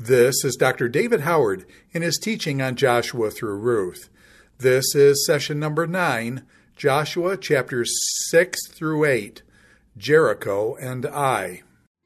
This is Dr. David Howard in his teaching on Joshua through Ruth. This is session number 9, Joshua chapters 6 through 8, Jericho and Ai.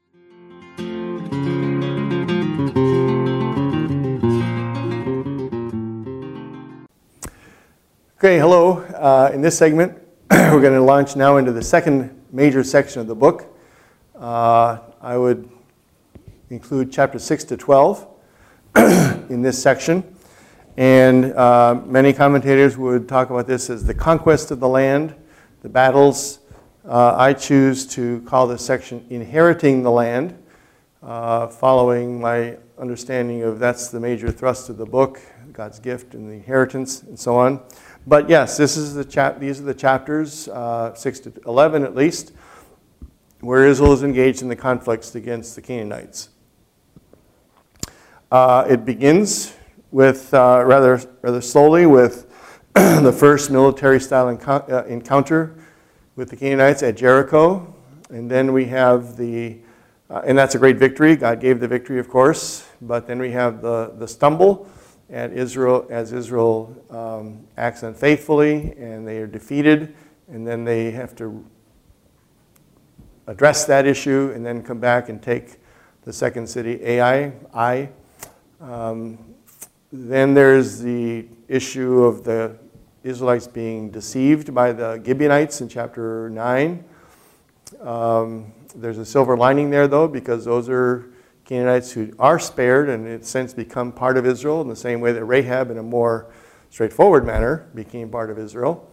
Okay, hello. In this segment, we're going to launch now into the second major section of the book. I would include chapter 6 to 12 in this section. And many commentators would talk about this as the conquest of the land, the battles. I choose to call this section Inheriting the Land, following my understanding of that's the major thrust of the book, God's gift and the inheritance and so on. But yes, this is these are the chapters, 6 to 11 at least, where Israel is engaged in the conflicts against the Canaanites. It begins with rather slowly with the first military-style encounter with the Canaanites at Jericho, and then we have and that's a great victory. God gave the victory, of course, but then we have the stumble at Israel as Israel acts unfaithfully, and they are defeated, and then they have to address that issue, and then come back and take the second city, Ai. Then there's the issue of the Israelites being deceived by the Gibeonites in chapter 9. There's a silver lining there, though, because those are Canaanites who are spared and in a sense become part of Israel in the same way that Rahab, in a more straightforward manner, became part of Israel.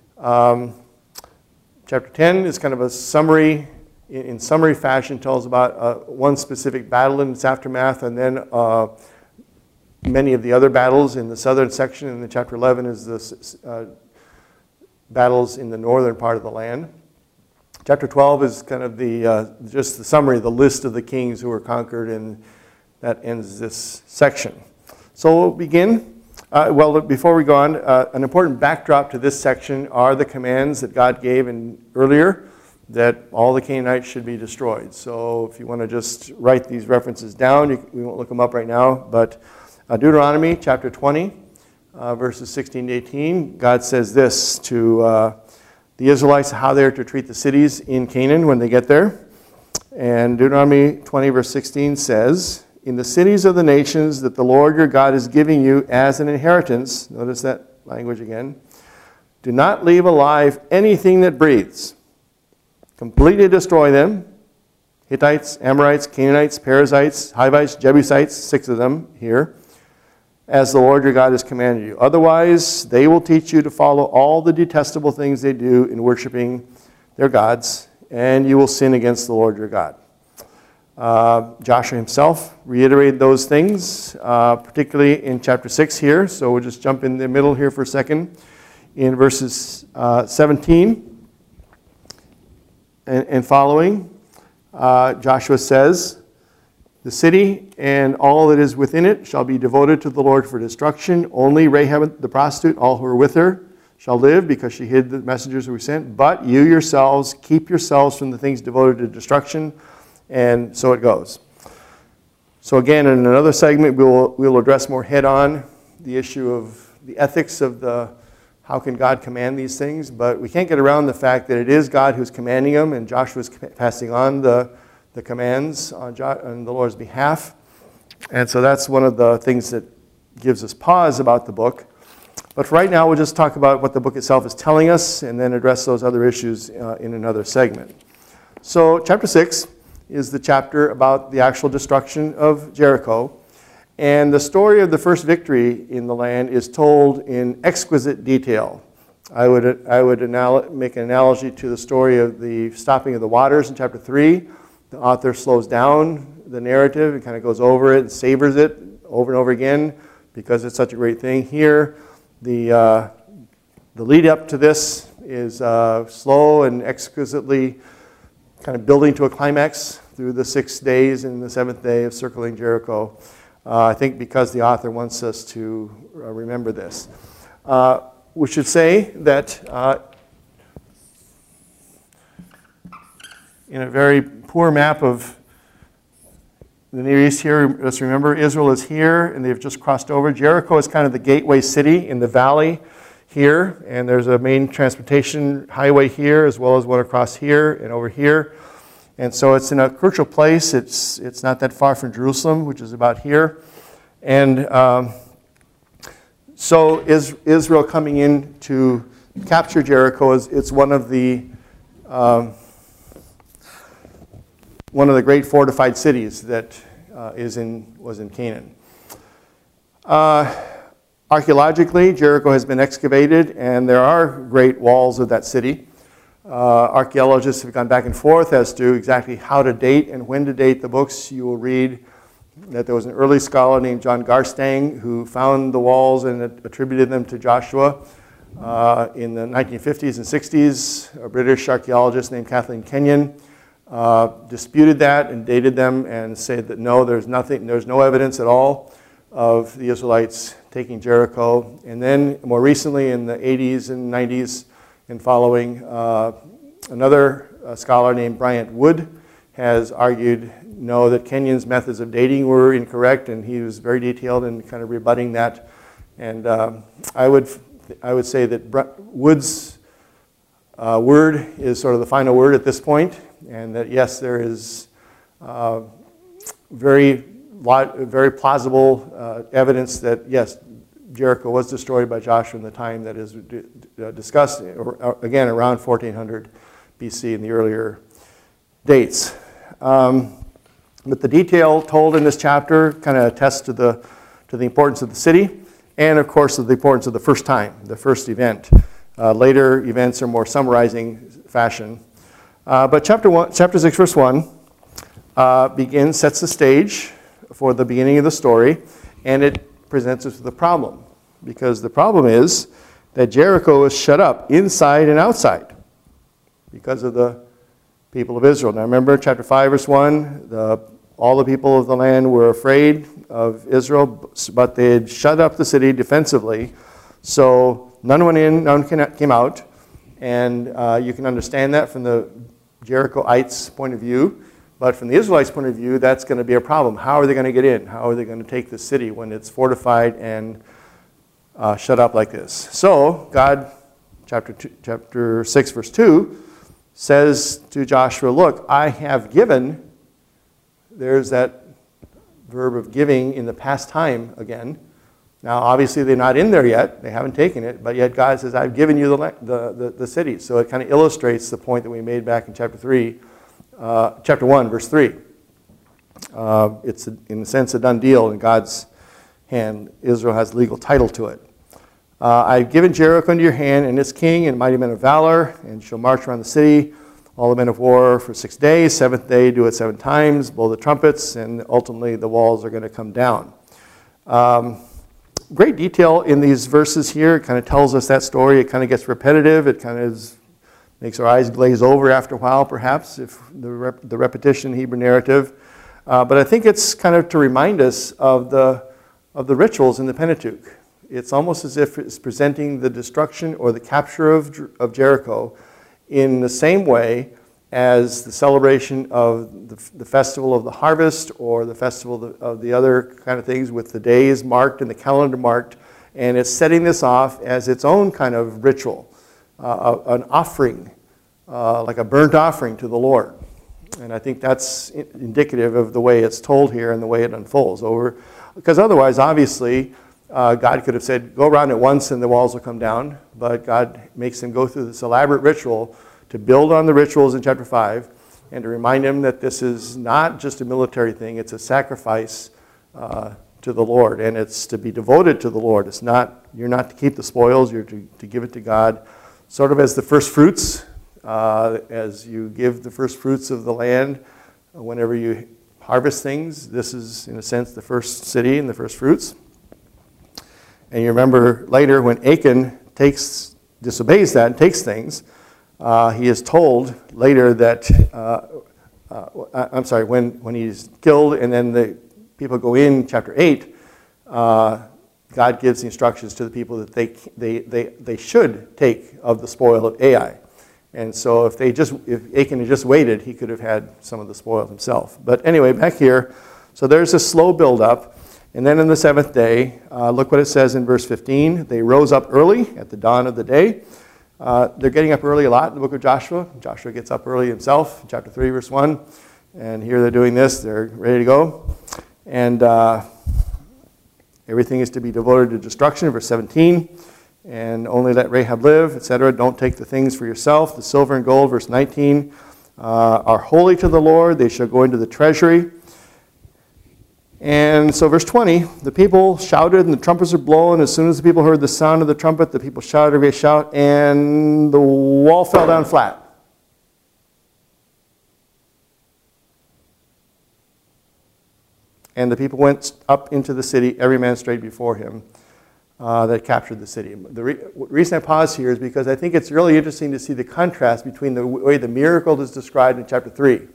Chapter 10 is kind of a summary, in summary fashion, tells about one specific battle and its aftermath, and then many of the other battles in the southern section. And then chapter 11 is the battles in the northern part of the land. Chapter 12 is kind of just the summary, the list of the kings who were conquered, and that ends this section. So we'll begin. Before we go on, an important backdrop to this section are the commands that God gave earlier that all the Canaanites should be destroyed. So if you want to just write these references down, we won't look them up right now, but Deuteronomy chapter 20, verses 16 to 18, God says this to the Israelites, how they're to treat the cities in Canaan when they get there. And Deuteronomy 20, verse 16 says, "In the cities of the nations that the Lord your God is giving you as an inheritance," notice that language again, "do not leave alive anything that breathes. Completely destroy them." Hittites, Amorites, Canaanites, Perizzites, Hivites, Jebusites, 6 of them here, "as the Lord your God has commanded you. Otherwise, they will teach you to follow all the detestable things they do in worshiping their gods, and you will sin against the Lord your God." Joshua himself reiterated those things, particularly in chapter 6 here. So we'll just jump in the middle here for a second. In verses 17 and following, Joshua says, "The city and all that is within it shall be devoted to the Lord for destruction. Only Rahab the prostitute, all who are with her, shall live, because she hid the messengers who were sent. But you yourselves, keep yourselves from the things devoted to destruction." And so it goes. So again, in another segment, we'll address more head-on the issue of the ethics of how can God command these things. But we can't get around the fact that it is God who's commanding them, and Joshua's passing on the commands on the Lord's behalf. And so that's one of the things that gives us pause about the book. But for right now, we'll just talk about what the book itself is telling us and then address those other issues in another segment. So chapter 6 is the chapter about the actual destruction of Jericho. And the story of the first victory in the land is told in exquisite detail. I would make an analogy to the story of the stopping of the waters in chapter 3. The author slows down the narrative and kind of goes over it and savors it over and over again because it's such a great thing. Here, the lead up to this is slow and exquisitely kind of building to a climax through the 6 days and the 7th day of circling Jericho. I think because the author wants us to remember this. We should say that in a very poor map of the Near East here, let's remember Israel is here and they've just crossed over. Jericho is kind of the gateway city in the valley here, and there's a main transportation highway here as well as one across here and over here. And so it's in a crucial place. It's not that far from Jerusalem, which is about here. And so Israel coming in to capture Jericho it's one of the great fortified cities that was in Canaan. Archaeologically, Jericho has been excavated, and there are great walls of that city. Archaeologists have gone back and forth as to exactly how to date and when to date the books. You will read that there was an early scholar named John Garstang who found the walls and attributed them to Joshua. In the 1950s and 60s, a British archaeologist named Kathleen Kenyon disputed that and dated them and said that no, there's no evidence at all of the Israelites taking Jericho. And then more recently in the 80s and 90s and following, another scholar named Bryant Wood has argued no, that Kenyon's methods of dating were incorrect, and he was very detailed in kind of rebutting that. And I would say that Wood's word is sort of the final word at this point, and that yes, there is very plausible evidence that yes, Jericho was destroyed by Joshua in the time that is discussed, again around 1400 BC in the earlier dates. But the detail told in this chapter kind of attests to the importance of the city, and of course of the importance of the first time, the first event. Later events are more summarizing fashion. But chapter 6, verse 1 sets the stage for the beginning of the story, and it presents us with a problem, because the problem is that Jericho is shut up inside and outside because of the people of Israel. Now remember, chapter 5, verse 1, all the people of the land were afraid of Israel, but they had shut up the city defensively. So none went in, none came out. And you can understand that from the Jerichoites' point of view. But from the Israelites' point of view, that's going to be a problem. How are they going to get in? How are they going to take the city when it's fortified and shut up like this? So God, chapter 6, verse 2, says to Joshua, look, I have given. There's that verb of giving in the past time again. Now, obviously, they're not in there yet. They haven't taken it. But yet God says, I've given you the city. So it kind of illustrates the point that we made back in chapter 1, verse 3. It's, in a sense, a done deal in God's hand. Israel has legal title to it. I've given Jericho into your hand, and its king and mighty men of valor, and shall march around the city, all the men of war for 6 days. Seventh day, do it 7 times, blow the trumpets, and ultimately the walls are going to come down. Great detail in these verses here. It kind of tells us that story. It kind of gets repetitive. It kind of makes our eyes glaze over after a while, perhaps, if the repetition Hebrew narrative. But I think it's kind of to remind us of the rituals in the Pentateuch. It's almost as if it's presenting the destruction or the capture of Jericho in the same way as the celebration of the festival of the harvest or the festival of the other kind of things with the days marked and the calendar marked. And it's setting this off as its own kind of ritual, an offering, like a burnt offering to the Lord. And I think that's indicative of the way it's told here and the way it unfolds. Because otherwise, obviously, God could have said, go around it once and the walls will come down. But God makes them go through this elaborate ritual to build on the rituals in chapter 5 and to remind them that this is not just a military thing. It's a sacrifice to the Lord, and it's to be devoted to the Lord. You're not to keep the spoils. You're to give it to God, sort of as the first fruits, as you give the first fruits of the land whenever you harvest things. This is, in a sense, the first city and the first fruits. And you remember later when Achan disobeys that and takes things, he is told later that, when he's killed and then the people go in, chapter 8, God gives the instructions to the people that they should take of the spoil of Ai. And so if Achan had just waited, he could have had some of the spoil himself. But anyway, back here, So there's a slow build-up. And then in the seventh day, look what it says in verse 15. They rose up early at the dawn of the day. They're getting up early a lot in the book of Joshua. Joshua gets up early himself, chapter 3, verse 1. And here they're doing this. They're ready to go. And everything is to be devoted to destruction, verse 17. And only let Rahab live, etc. Don't take the things for yourself. The silver and gold, verse 19, are holy to the Lord. They shall go into the treasury. And so verse 20, the people shouted and the trumpets were blown. As soon as the people heard the sound of the trumpet, the people shouted a great shout, and the wall fell down flat. And the people went up into the city, every man straight before him, that captured the city. The reason I pause here is because I think it's really interesting to see the contrast between the way the miracle is described in chapter 3.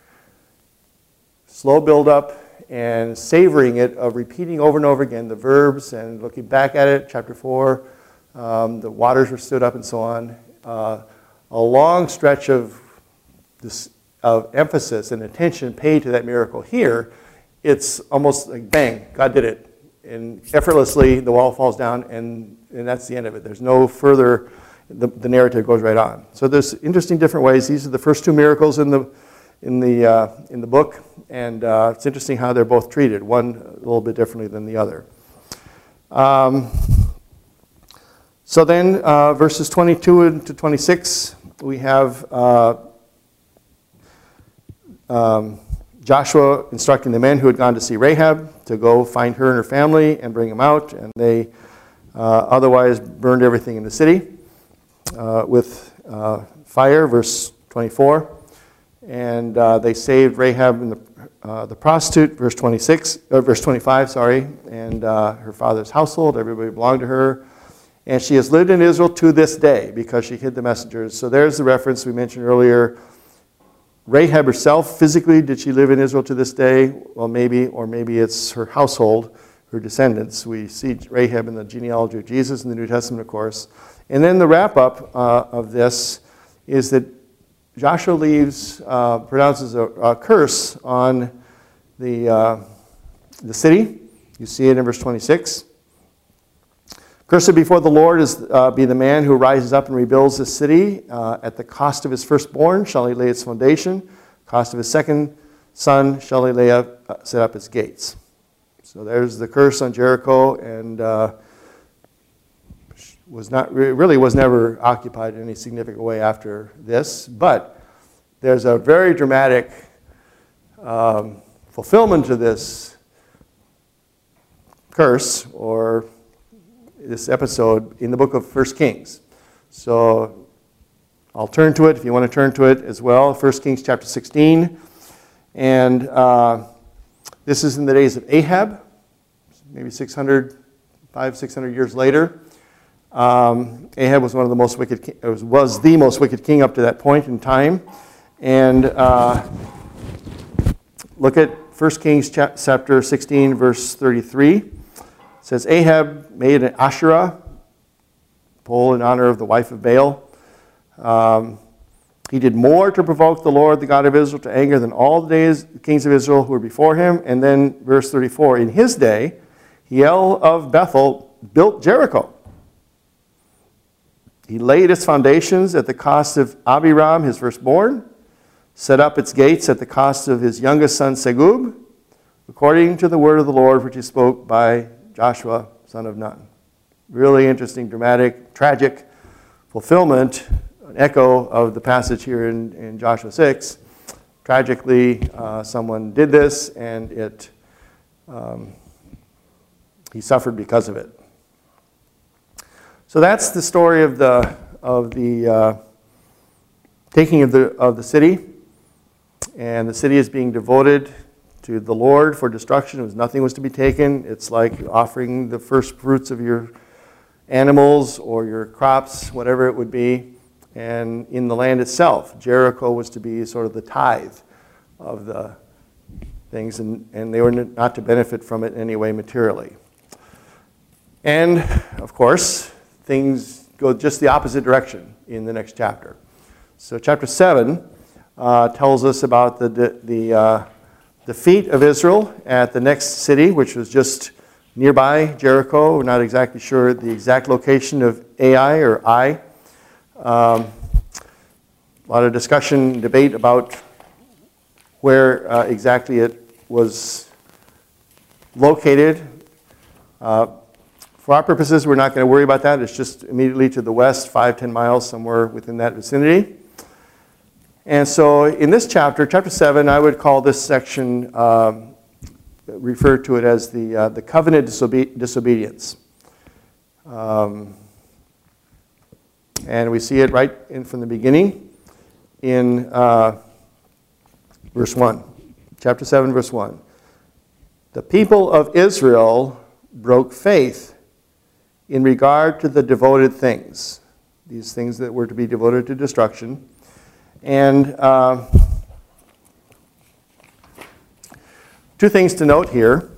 Slow build-up, and savoring it, of repeating over and over again the verbs and looking back at it. Chapter 4, the waters were stood up and so on. A long stretch of emphasis and attention paid to that miracle. Here, it's almost like bang, God did it. And effortlessly, the wall falls down, and that's the end of it. There's no further, the narrative goes right on. So there's interesting different ways. These are the first two miracles in the book, and it's interesting how they're both treated, one a little bit differently than the other. So then, verses 22 to 26, we have Joshua instructing the men who had gone to see Rahab to go find her and her family and bring them out, and they otherwise burned everything in the city with fire, verse 24. And they saved Rahab and the prostitute, verse 25, and her father's household. Everybody belonged to her. And she has lived in Israel to this day because she hid the messengers. So there's the reference we mentioned earlier. Rahab herself, physically, did she live in Israel to this day? Well, maybe, or maybe it's her household, her descendants. We see Rahab in the genealogy of Jesus in the New Testament, of course. And then the wrap-up of this is that Joshua pronounces a curse on the city. You see it in verse 26. Cursed before the Lord be the man who rises up and rebuilds this city. At the cost of his firstborn shall he lay its foundation. Cost of his second son shall he set up its gates. So there's the curse on Jericho, and was never occupied in any significant way after this. But there's a very dramatic fulfillment to this curse, or this episode, in the book of 1 Kings. So I'll turn to it if you want to turn to it as well. 1 Kings chapter 16. And this is in the days of Ahab, maybe 600 years later. Ahab was the most wicked king up to that point in time. And look at 1 Kings chapter 16, verse 33. It says, Ahab made an Asherah pole in honor of the wife of Baal. He did more to provoke the Lord, the God of Israel, to anger than all the kings of Israel who were before him. And then verse 34, in his day, Hiel of Bethel built Jericho. He laid its foundations at the cost of Abiram, his firstborn, set up its gates at the cost of his youngest son Segub, according to the word of the Lord which he spoke by Joshua, son of Nun. Really interesting, dramatic, tragic fulfillment, an echo of the passage here in Joshua 6. Tragically, someone did this, and he suffered because of it. So that's the story of the taking of the city, and the city is being devoted to the Lord for destruction. Nothing was to be taken. It's like offering the first fruits of your animals or your crops, whatever it would be. And in the land itself, Jericho was to be sort of the tithe of the things, and they were not to benefit from it in any way materially. And, of course, things go just the opposite direction in the next chapter. So chapter 7 tells us about the defeat of Israel at the next city, which was just nearby Jericho. We're not exactly sure the exact location of Ai or Ai. A lot of discussion, debate about where exactly it was located. For our purposes, we're not going to worry about that. It's just immediately to the west, 5-10 miles, somewhere within that vicinity. And so in this chapter, chapter 7, I would call this section, refer to it as the covenant disobedience. And we see it right in from the beginning in verse 1. Chapter 7, verse 1. The people of Israel broke faith in regard to the devoted things, these things that were to be devoted to destruction. And two things to note here.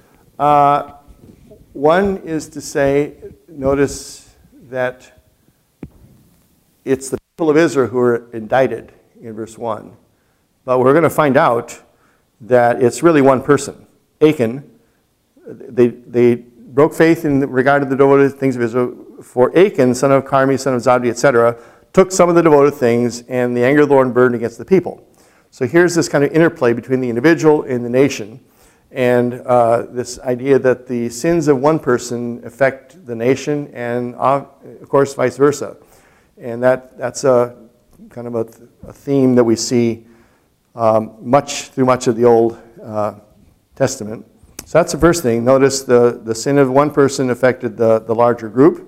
One is to say, notice that it's the people of Israel who are indicted in verse 1. But we're going to find out that it's really one person, Achan. They broke faith in regard to the devoted things of Israel. For Achan, son of Carmi, son of Zabdi, etc., took some of the devoted things, and the anger of the Lord burned against the people. So here's this kind of interplay between the individual and the nation, and this idea that the sins of one person affect the nation, and of course vice versa. And that's a kind of a theme that we see through much of the Old Testament. So that's the first thing. Notice the sin of one person affected the larger group.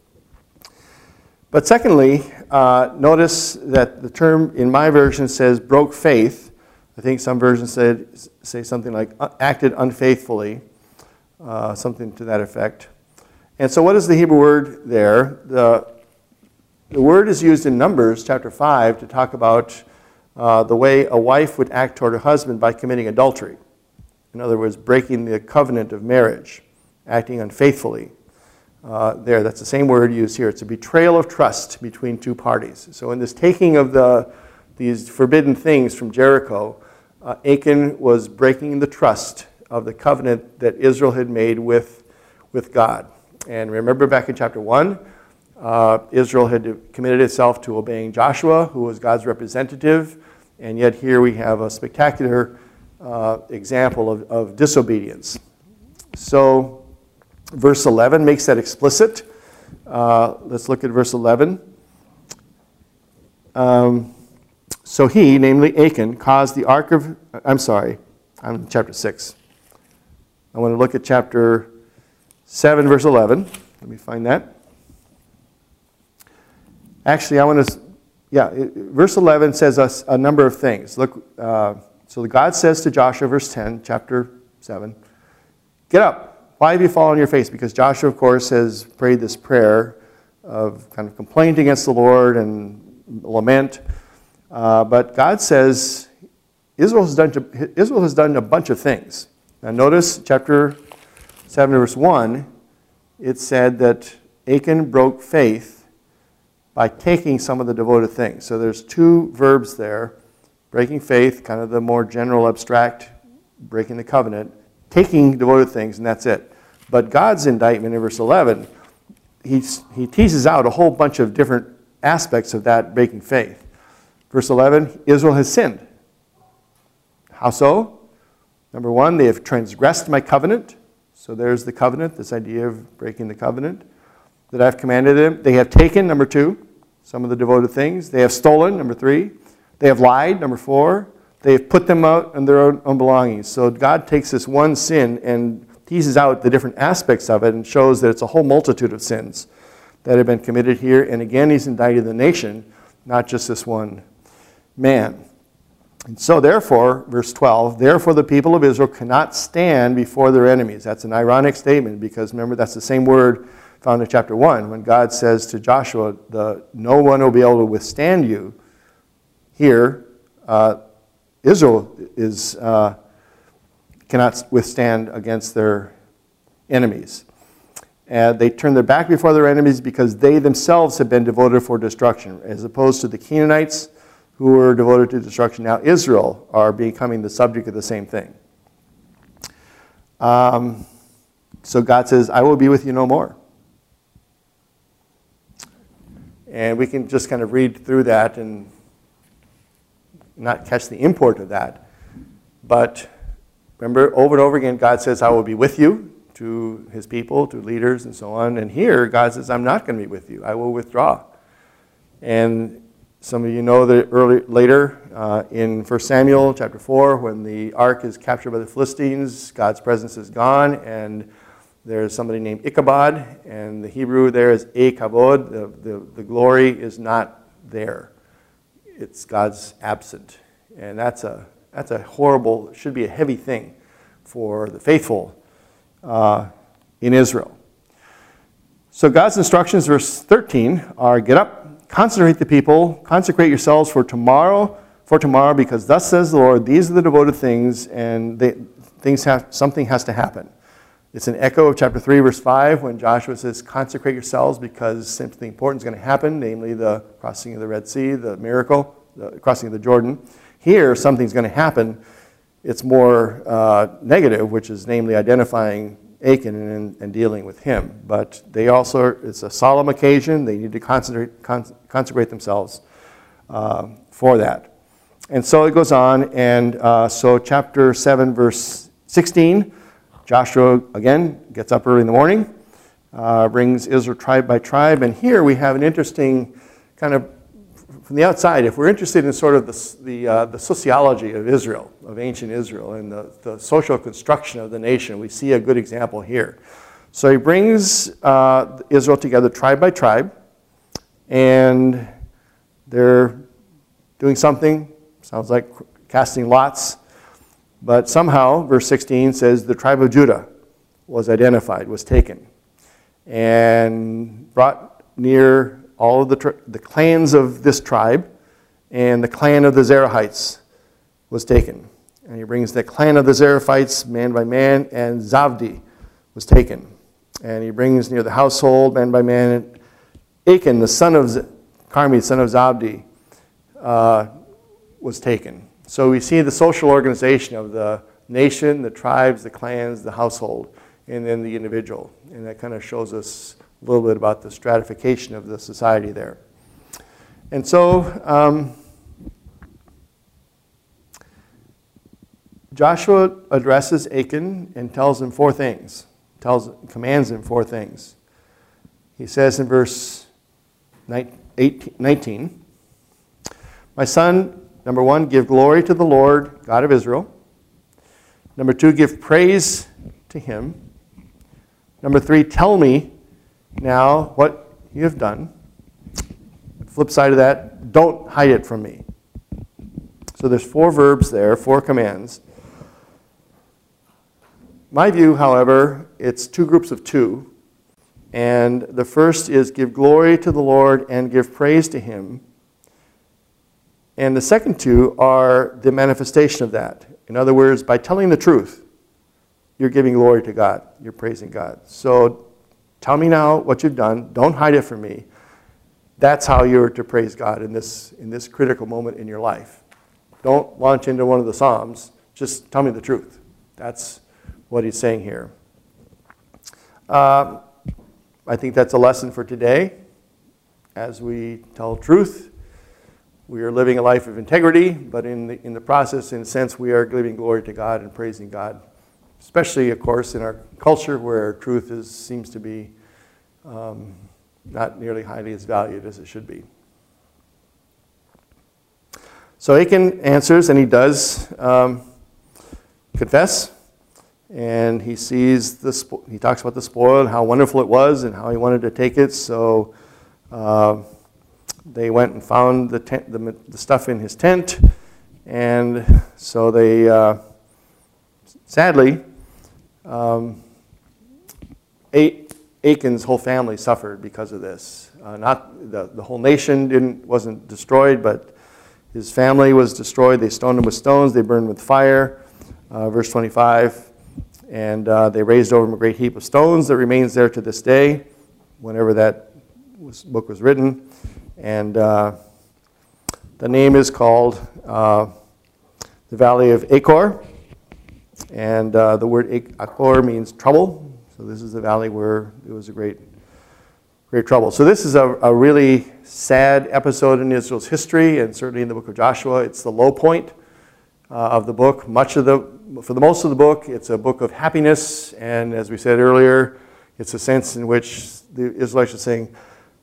But secondly, notice that the term in my version says broke faith. I think some versions say something like acted unfaithfully, something to that effect. And so what is the Hebrew word there? The word is used in Numbers chapter 5 to talk about the way a wife would act toward her husband by committing adultery. In other words, breaking the covenant of marriage, acting unfaithfully. That's the same word used here. It's a betrayal of trust between two parties. So in this taking of these forbidden things from Jericho, Achan was breaking the trust of the covenant that Israel had made with God. And remember back in chapter 1, Israel had committed itself to obeying Joshua, who was God's representative, and yet here we have a spectacular example of disobedience. So verse 11 makes that explicit. Let's look at verse 11. So he, namely Achan, caused the ark of... I'm in chapter 6. I want to look at chapter 7, verse 11. Let me find that. Actually, verse 11 says a number of things. Look, so God says to Joshua, verse 10, chapter 7, get up. Why have you fallen on your face? Because Joshua, of course, has prayed this prayer of kind of complaint against the Lord and lament. But God says Israel has done a bunch of things. Now notice chapter 7, verse 1, it said that Achan broke faith by taking some of the devoted things. So there's two verbs there. Breaking faith, kind of the more general, abstract, breaking the covenant. Taking devoted things, and that's it. But God's indictment in verse 11, he teases out a whole bunch of different aspects of that breaking faith. Verse 11, Israel has sinned. How so? Number one, they have transgressed my covenant. So there's the covenant, this idea of breaking the covenant that I've commanded them. They have taken, number two, some of the devoted things. They have stolen, number three. They have lied, number four. They have put them out in their own belongings. So God takes this one sin and teases out the different aspects of it and shows that it's a whole multitude of sins that have been committed here. And again, he's indicted the nation, not just this one man. And so therefore, verse 12, therefore the people of Israel cannot stand before their enemies. That's an ironic statement because remember, that's the same word found in chapter 1 when God says to Joshua, no one will be able to withstand you. Here, Israel cannot withstand against their enemies. And they turn their back before their enemies because they themselves have been devoted for destruction, as opposed to the Canaanites, who were devoted to destruction. Now Israel are becoming the subject of the same thing. So God says, I will be with you no more. And we can just kind of read through that and not catch the import of that. But remember, over and over again, God says, I will be with you to his people, to leaders, and so on. And here, God says, I'm not going to be with you. I will withdraw. And some of you know that later in 1 Samuel chapter 4, when the ark is captured by the Philistines, God's presence is gone, and there's somebody named Ichabod, and the Hebrew there is Kavod. The glory is not there. It's God's absent. And that's a horrible, should be a heavy thing for the faithful in Israel. So God's instructions, verse 13, are get up, consecrate the people, consecrate yourselves for tomorrow, because thus says the Lord, these are the devoted things, and something has to happen. It's an echo of chapter 3, verse 5, when Joshua says, consecrate yourselves because something important is going to happen, namely the crossing of the Red Sea, the miracle, the crossing of the Jordan. Here, something's going to happen. It's more negative, which is namely identifying Achan and dealing with him. But they also, it's a solemn occasion. They need to consecrate themselves for that. And so it goes on, and so chapter 7, verse 16, Joshua, again, gets up early in the morning, brings Israel tribe by tribe, and here we have an interesting kind of, from the outside, if we're interested in sort of the sociology of Israel, of ancient Israel, and the social construction of the nation, we see a good example here. So he brings Israel together tribe by tribe, and they're doing something, sounds like casting lots. But somehow, verse 16 says, the tribe of Judah was identified, was taken, and brought near all of the clans of this tribe, and the clan of the Zerahites was taken. And he brings the clan of the Zerathites, man by man, and Zabdi was taken. And he brings near the household, man by man, Achan, the son of Carmi, son of Zabdi, was taken. So we see the social organization of the nation, the tribes, the clans, the household, and then the individual. And that kind of shows us a little bit about the stratification of the society there. And so Joshua addresses Achan and tells him four things, commands him four things. He says in verse 19, my son, number 1, give glory to the Lord, God of Israel. Number 2, give praise to him. Number 3, tell me now what you have done. Flip side of that, don't hide it from me. So there's 4 verbs there, 4 commands. My view, however, it's 2 groups of 2. And the first is give glory to the Lord and give praise to him. And the second 2 are the manifestation of that. In other words, by telling the truth, you're giving glory to God. You're praising God. So tell me now what you've done. Don't hide it from me. That's how you're to praise God in this critical moment in your life. Don't launch into one of the Psalms. Just tell me the truth. That's what he's saying here. I think that's a lesson for today. As we tell truth, we are living a life of integrity, but in the process, in a sense, we are giving glory to God and praising God, especially, of course, in our culture where truth seems to be not nearly highly as valued as it should be. So Achan answers, and he does confess, and he sees he talks about the spoil and how wonderful it was and how he wanted to take it. So they went and found the stuff in his tent, and so they, sadly, Achan's whole family suffered because of this. Not the whole nation wasn't destroyed, but his family was destroyed. They stoned him with stones. They burned him with fire. Verse 25, and they raised over him a great heap of stones that remains there to this day, whenever that book was written. And The name is called the Valley of Achor, and the word Achor means trouble. So this is the valley where it was a great trouble. So this is a really sad episode in Israel's history, and certainly in the book of Joshua. It's the low point of the book. For the most of the book, it's a book of happiness, and as we said earlier, it's a sense in which the Israelites are saying,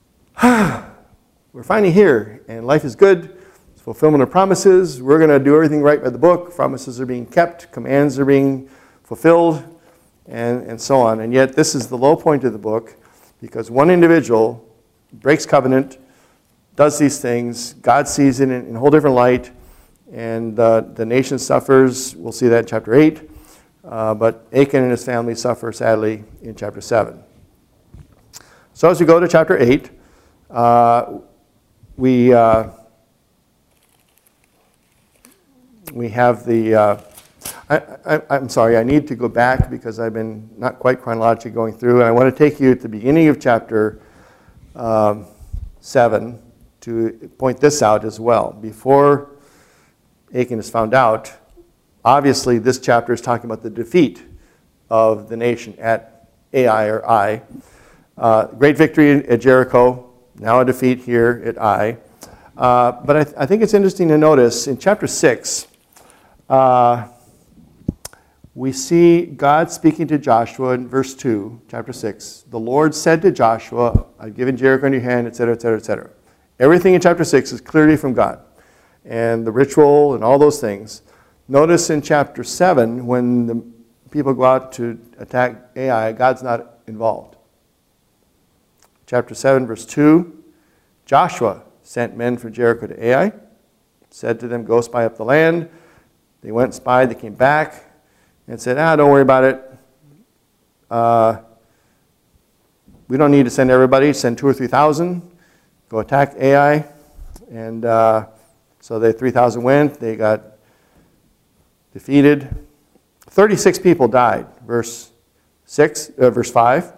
we're finally here, and life is good. It's fulfillment of promises. We're going to do everything right by the book. Promises are being kept. Commands are being fulfilled, and so on. And yet this is the low point of the book, because one individual breaks covenant, does these things. God sees it in a whole different light, and the nation suffers. We'll see that in chapter 8. But Achan and his family suffer sadly in chapter 7. So as we go to chapter 8, we have the... I'm sorry, I need to go back because I've been not quite chronologically going through. And I want to take you at the beginning of chapter 7 to point this out as well. Before Achan is found out, obviously this chapter is talking about the defeat of the nation at Ai or Ai. Great victory at Jericho, now a defeat here at Ai. But I think it's interesting to notice in chapter 6, we see God speaking to Joshua in verse 2, chapter 6. The Lord said to Joshua, I've given Jericho in your hand, etc., etc., etc. Everything in chapter 6 is clearly from God. And the ritual and all those things. Notice in chapter 7, when the people go out to attack Ai, God's not involved. Chapter 7, verse 2, Joshua sent men from Jericho to Ai, said to them, go spy up the land. They went and spied, they came back, and said, don't worry about it. We don't need to send everybody. Send 2,000 or 3,000. Go attack Ai. And so the 3,000 went. They got defeated. 36 people died. Verse 5.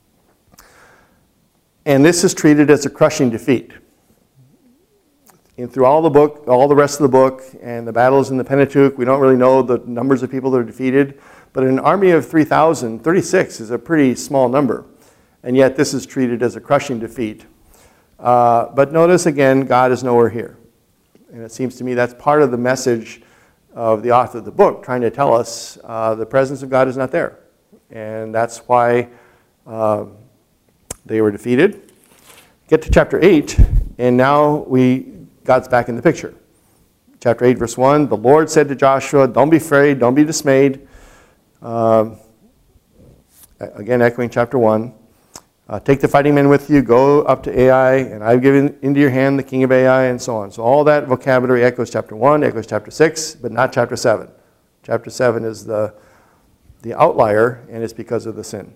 And this is treated as a crushing defeat. And through all the rest of the book, and the battles in the Pentateuch, we don't really know the numbers of people that are defeated. But in an army of 3,000, 36 is a pretty small number. And yet this is treated as a crushing defeat. But notice again, God is nowhere here. And it seems to me that's part of the message of the author of the book, trying to tell us the presence of God is not there. And that's why they were defeated. Get to chapter 8, and now God's back in the picture. Chapter 8, verse 1, the Lord said to Joshua, don't be afraid, don't be dismayed. Again, echoing chapter 1. Take the fighting men with you, go up to Ai, and I've given into your hand the king of Ai, and so on. So all that vocabulary echoes chapter 1, echoes chapter 6, but not chapter 7. Chapter 7 is the outlier, and it's because of the sin.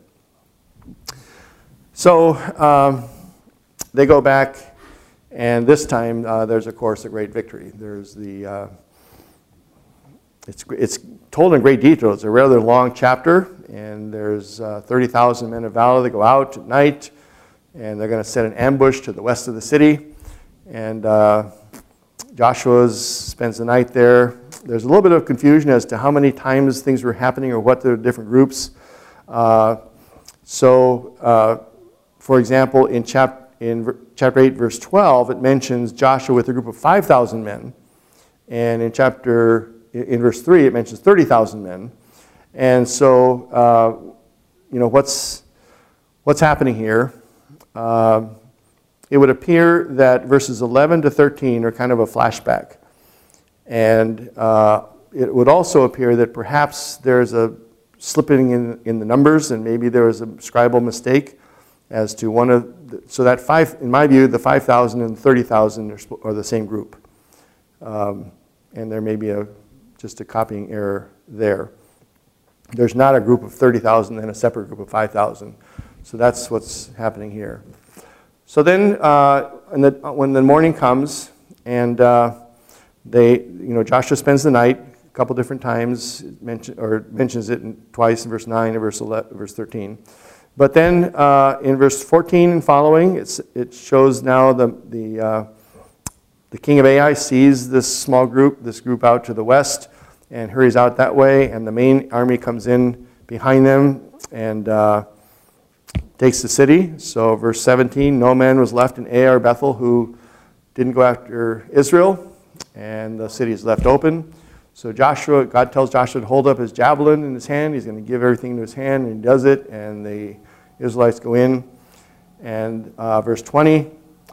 So they go back. And this time, there's, of course, a great victory. There's it's told in great detail. It's a rather long chapter, and there's 30,000 men of valor that go out at night, and they're going to set an ambush to the west of the city. And Joshua spends the night there. There's a little bit of confusion as to how many times things were happening or what the different groups. For example, in chapter 8, verse 12, it mentions Joshua with a group of 5,000 men. And in verse 3, it mentions 30,000 men. And so, what's happening here? It would appear that verses 11 to 13 are kind of a flashback. And it would also appear that perhaps there's a slipping in the numbers, and maybe there was a scribal mistake as to one of so that in my view, the 5,000 and 30,000 are the same group. And there may be just a copying error there. There's not a group of 30,000 and a separate group of 5,000. So that's what's happening here. So then when the morning comes and Joshua spends the night a couple different times, mentions it twice in verse 9 and verse 13. But then in verse 14 and following, it shows now the The king of Ai sees this group out to the west, and hurries out that way, and the main army comes in behind them and takes the city. So verse 17, no man was left in Ai or Bethel who didn't go after Israel, and the city is left open. So God tells Joshua to hold up his javelin in his hand. He's going to give everything into his hand, and he does it, and the Israelites go in. And verse 20,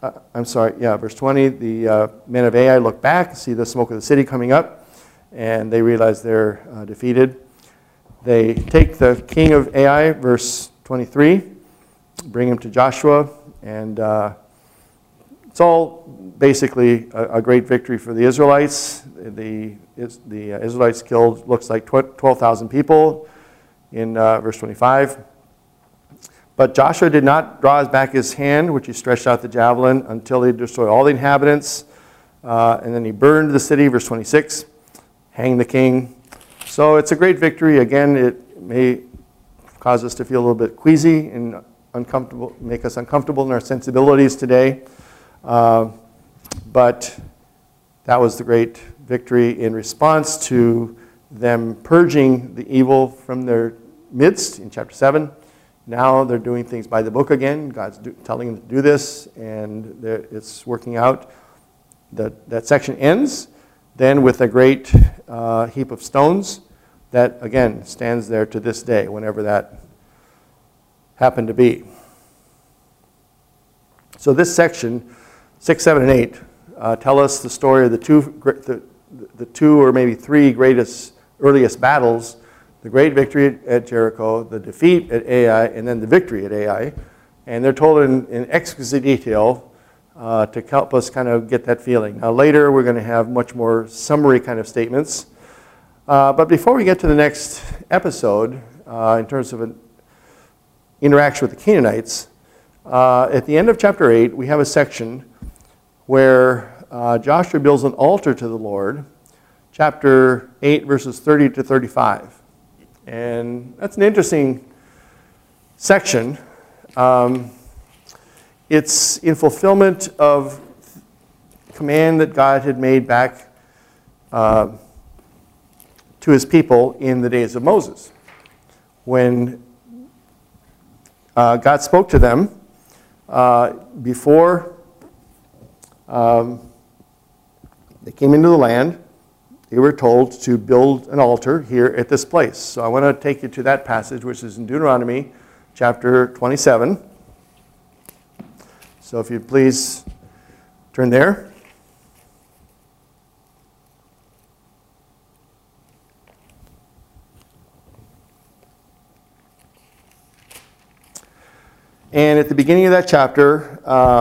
the men of Ai look back, see the smoke of the city coming up, and they realize they're defeated. They take the king of Ai, verse 23, bring him to Joshua, and it's all basically a great victory for the Israelites. The Israelites killed, looks like 12,000 people in verse 25. But Joshua did not draw back his hand, which he stretched out the javelin, until he destroyed all the inhabitants. And then he burned the city, verse 26, hanged the king. So it's a great victory. Again, it may cause us to feel a little bit queasy and uncomfortable, make us uncomfortable in our sensibilities today. But that was the great victory in response to them purging the evil from their midst in chapter 7. Now they're doing things by the book again. God's telling them to do this, and it's working out. That section ends then with a great heap of stones that, again, stands there to this day, whenever that happened to be. So this section, 6, 7, and 8, tell us the story of the two or maybe three earliest battles: the great victory at Jericho, the defeat at Ai, and then the victory at Ai. And they're told in exquisite detail to help us kind of get that feeling. Now later we're going to have much more summary kind of statements. But before we get to the next episode, in terms of an interaction with the Canaanites, at the end of chapter 8, we have a section where Joshua builds an altar to the Lord, chapter 8, verses 30 to 35. And that's an interesting section. It's in fulfillment of command that God had made back to his people in the days of Moses, when God spoke to them before they came into the land. They were told to build an altar here at this place. So I want to take you to that passage, which is in Deuteronomy chapter 27. So if you'd please turn there. And at the beginning of that chapter,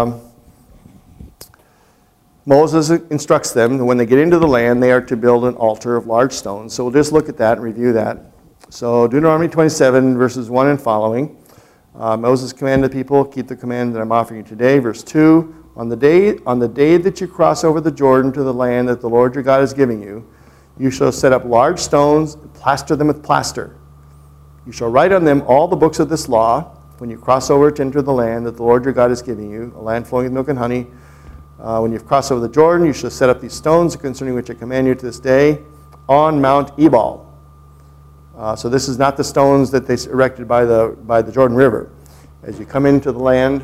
Moses instructs them that when they get into the land, they are to build an altar of large stones. So we'll just look at that and review that. So Deuteronomy 27, verses 1 and following. Moses commanded the people, keep the command that I'm offering you today. Verse 2, on the day that you cross over the Jordan to the land that the Lord your God is giving you, you shall set up large stones and plaster them with plaster. You shall write on them all the books of this law when you cross over to enter the land that the Lord your God is giving you, a land flowing with milk and honey. When you've crossed over the Jordan, you shall set up these stones concerning which I command you to this day on Mount Ebal. So this is not the stones that they erected by the Jordan River. As you come into the land,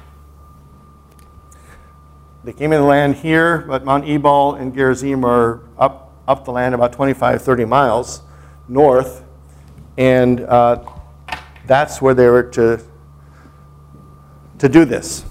they came in the land here, but Mount Ebal and Gerizim are up the land about 25, 30 miles north, and that's where they were to do this.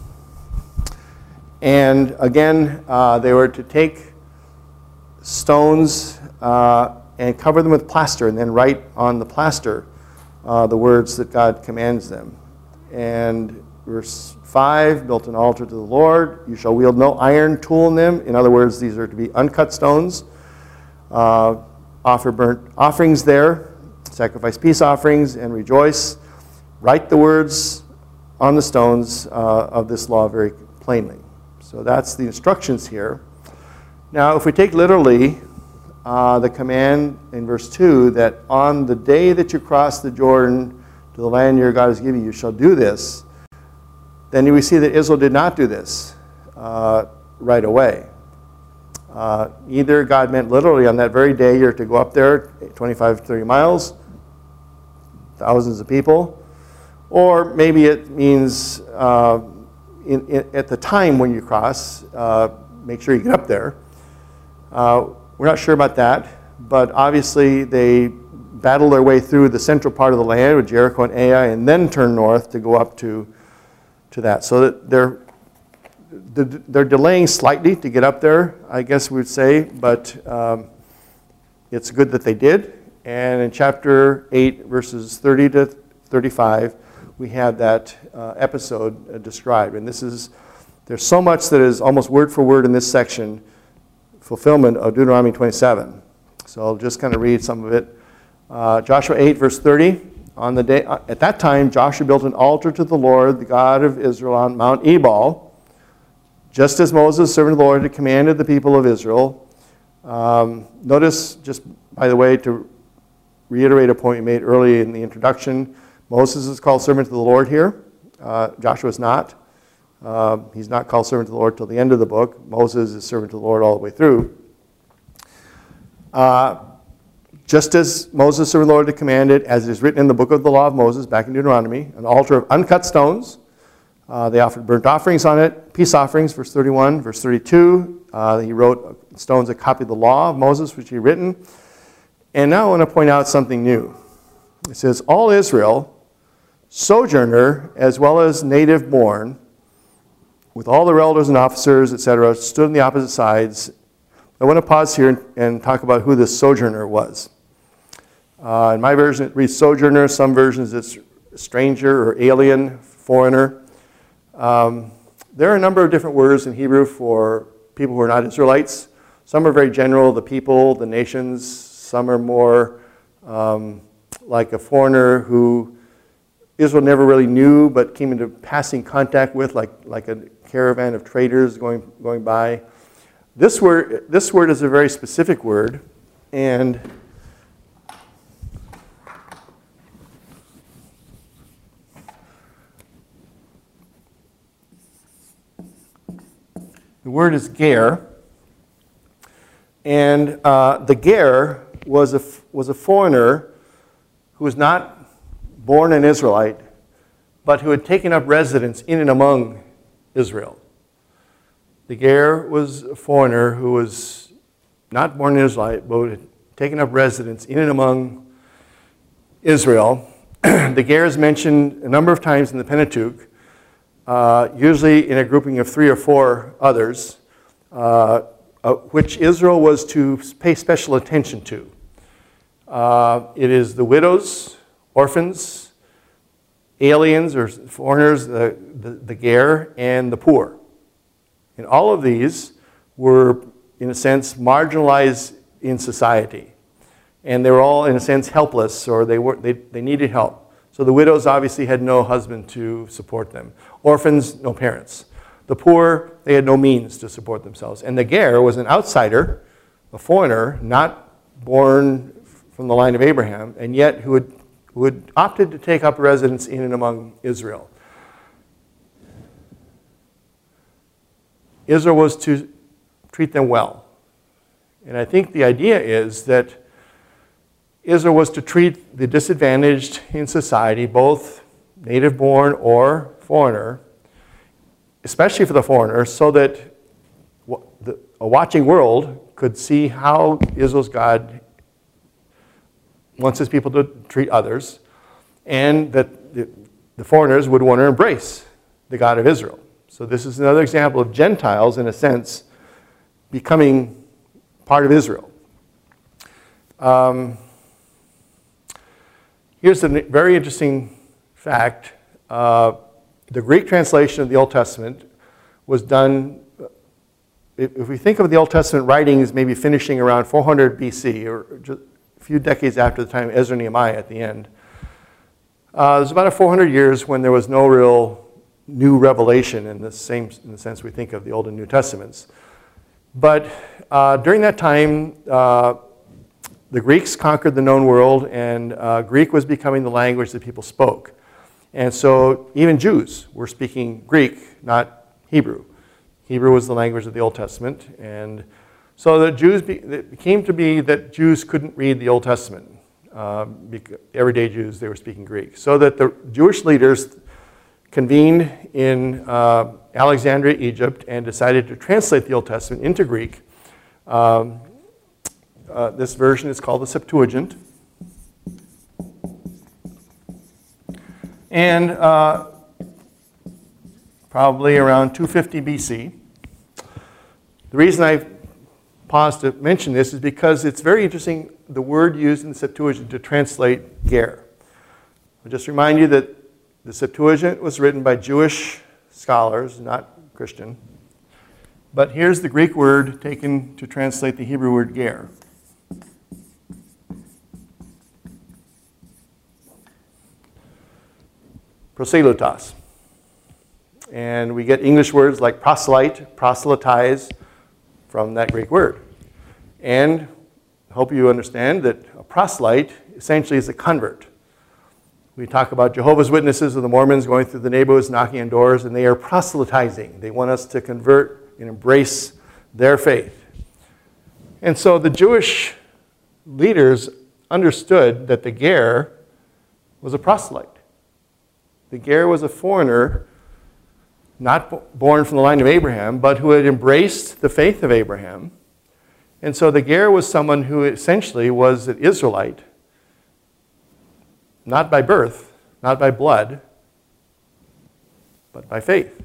And again, they were to take stones and cover them with plaster, and then write on the plaster the words that God commands them. And verse 5, built an altar to the Lord. You shall wield no iron tool in them. In other words, these are to be uncut stones. Offer burnt offerings there, sacrifice peace offerings, and rejoice. Write the words on the stones of this law very plainly. So that's the instructions here. Now, if we take literally the command in verse 2 that on the day that you cross the Jordan to the land your God is giving you, you shall do this, then we see that Israel did not do this right away. Either God meant literally on that very day you're to go up there 25, 30 miles, thousands of people, or maybe it means at the time when you cross, make sure you get up there. We're not sure about that, but obviously they battle their way through the central part of the land with Jericho and Ai, and then turn north to go up to that. So that they're delaying slightly to get up there, I guess we would say, but it's good that they did. And in chapter 8, verses 30 to 35, we have that episode described. And there's so much that is almost word for word in this section, fulfillment of Deuteronomy 27. So I'll just kind of read some of it. Joshua 8, verse 30. At that time, Joshua built an altar to the Lord, the God of Israel, on Mount Ebal, just as Moses, servant of the Lord, had commanded the people of Israel. Notice, just by the way, to reiterate a point you made early in the introduction, Moses is called servant of the Lord here. Joshua is not. He's not called servant of the Lord till the end of the book. Moses is servant of the Lord all the way through. Just as Moses, servant of the Lord, had commanded, as it is written in the book of the law of Moses, back in Deuteronomy, an altar of uncut stones. They offered burnt offerings on it, peace offerings, verse 31. Verse 32, he wrote stones that copied the law of Moses, which he had written. And now I want to point out something new. It says, all Israel, sojourner as well as native born, with all their elders and officers, etc., stood on the opposite sides. I want to pause here and talk about who this sojourner was. In my version, it reads sojourner. Some versions, it's stranger or alien, foreigner. There are a number of different words in Hebrew for people who are not Israelites. Some are very general, the people, the nations. Some are more like a foreigner who Israel never really knew but came into passing contact with, like a caravan of traders going by. This word is a very specific word, and the word is ger, and the ger was a foreigner who was not born an Israelite, but who had taken up residence in and among Israel. The ger was a foreigner who was not born an Israelite, but had taken up residence in and among Israel. The ger is mentioned a number of times in the Pentateuch, usually in a grouping of 3 or 4 others, which Israel was to pay special attention to. It is the widows, orphans, aliens or foreigners, the ger, and the poor. And all of these were, in a sense, marginalized in society. And they were all, in a sense, helpless, or they needed help. So the widows obviously had no husband to support them. Orphans, no parents. The poor, they had no means to support themselves. And the ger was an outsider, a foreigner, not born from the line of Abraham, and yet who had opted to take up residence in and among Israel. Israel was to treat them well. And I think the idea is that Israel was to treat the disadvantaged in society, both native born or foreigner, especially for the foreigner, so that a watching world could see how Israel's God wants his people to treat others, and that the foreigners would want to embrace the God of Israel. So this is another example of Gentiles, in a sense, becoming part of Israel. Here's a very interesting fact. The Greek translation of the Old Testament was done, if we think of the Old Testament writings maybe finishing around 400 BC, or just a few decades after the time of Ezra and Nehemiah at the end. There's about 400 years when there was no real new revelation in the sense we think of the Old and New Testaments. But during that time, the Greeks conquered the known world, and Greek was becoming the language that people spoke. And so even Jews were speaking Greek, not Hebrew. Hebrew was the language of the Old Testament, and So it came to be that Jews couldn't read the Old Testament. Everyday Jews, they were speaking Greek. So that the Jewish leaders convened in Alexandria, Egypt, and decided to translate the Old Testament into Greek. This version is called the Septuagint. And probably around 250 BC. The reason I paused to mention this is because it's very interesting, the word used in the Septuagint to translate ger. I'll just remind you that the Septuagint was written by Jewish scholars, not Christian. But here's the Greek word taken to translate the Hebrew word ger. Proselytos. And we get English words like proselyte, proselytize from that Greek word. And I hope you understand that a proselyte essentially is a convert. We talk about Jehovah's Witnesses or the Mormons going through the neighborhoods, knocking on doors, and they are proselytizing. They want us to convert and embrace their faith. And so the Jewish leaders understood that the ger was a proselyte. The ger was a foreigner, not born from the line of Abraham, but who had embraced the faith of Abraham. And so the ger was someone who essentially was an Israelite, not by birth, not by blood, but by faith.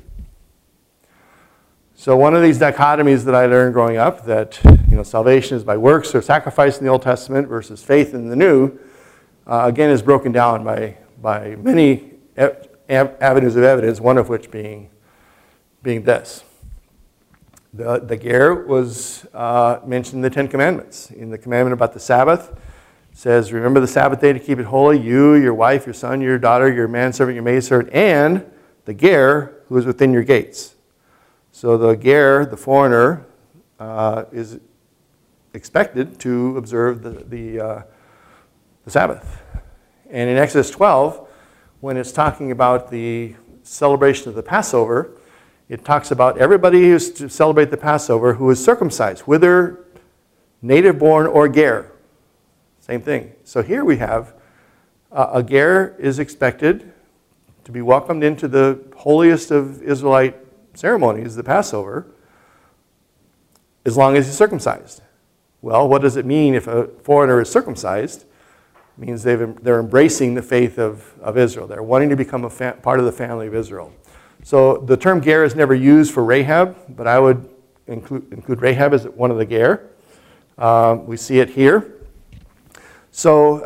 So one of these dichotomies that I learned growing up, that salvation is by works or sacrifice in the Old Testament versus faith in the New, again is broken down by many avenues of evidence, one of which being this. The ger was mentioned in the Ten Commandments. In the commandment about the Sabbath, it says, remember the Sabbath day to keep it holy, you, your wife, your son, your daughter, your manservant, your maidservant, and the ger who is within your gates. So the ger, the foreigner, is expected to observe the Sabbath. And in Exodus 12, when it's talking about the celebration of the Passover, it talks about everybody who's to celebrate the Passover who is circumcised, whether native born or ger. Same thing. So here we have a ger is expected to be welcomed into the holiest of Israelite ceremonies, the Passover, as long as he's circumcised. Well, what does it mean if a foreigner is circumcised? It means they're embracing the faith of Israel. They're wanting to become a part of the family of Israel. So the term ger is never used for Rahab, but I would include Rahab as one of the ger. We see it here. So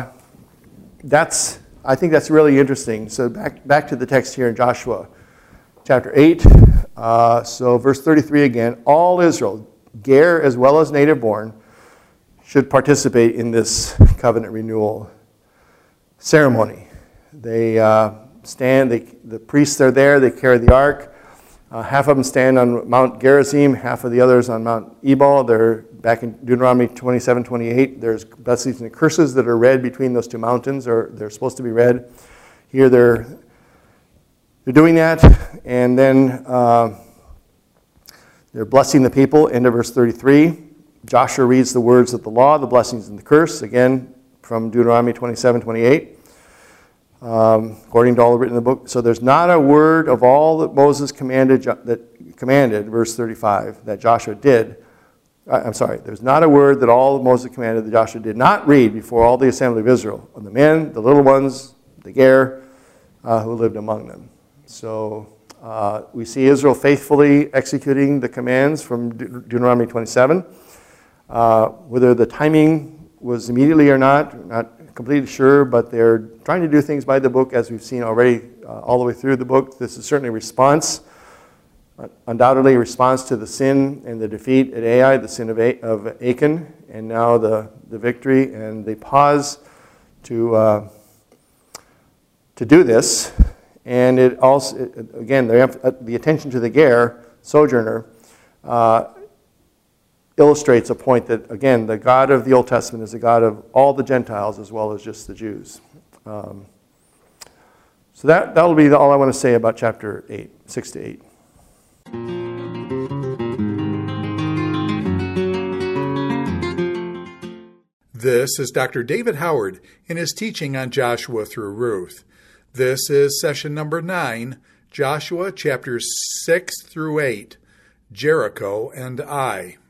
I think that's really interesting. So back to the text here in Joshua chapter 8. So verse 33 again, all Israel, ger as well as native born, should participate in this covenant renewal ceremony. They stand, the priests are there, they carry the ark. Half of them stand on Mount Gerizim, half of the others on Mount Ebal. They're back in Deuteronomy 27:28. There's blessings and curses that are read between those two mountains, or they're supposed to be read. Here they're doing that, and then they're blessing the people. End of verse 33. Joshua reads the words of the law, the blessings and the curse, again from Deuteronomy 27:28. According to all the written in the book. So there's not a word of all that Moses commanded, verse 35, that Joshua did. There's not a word that all that Moses commanded that Joshua did not read before all the assembly of Israel, of the men, the little ones, the ger, who lived among them. So we see Israel faithfully executing the commands from Deuteronomy 27. Whether the timing was immediately or not completely sure, but they're trying to do things by the book, as we've seen already all the way through the book. This is certainly a response, undoubtedly a response to the sin and the defeat at Ai, the sin of Achan, and now the victory. And they pause to do this. And it also, again, the attention to the ger, sojourner, illustrates a point that, again, the God of the Old Testament is the God of all the Gentiles as well as just the Jews. So that'll be all I want to say about chapter 8, 6 to 8. This is Dr. David Howard in his teaching on Joshua through Ruth. This is session number 9, Joshua chapters 6 through 8, Jericho and Ai.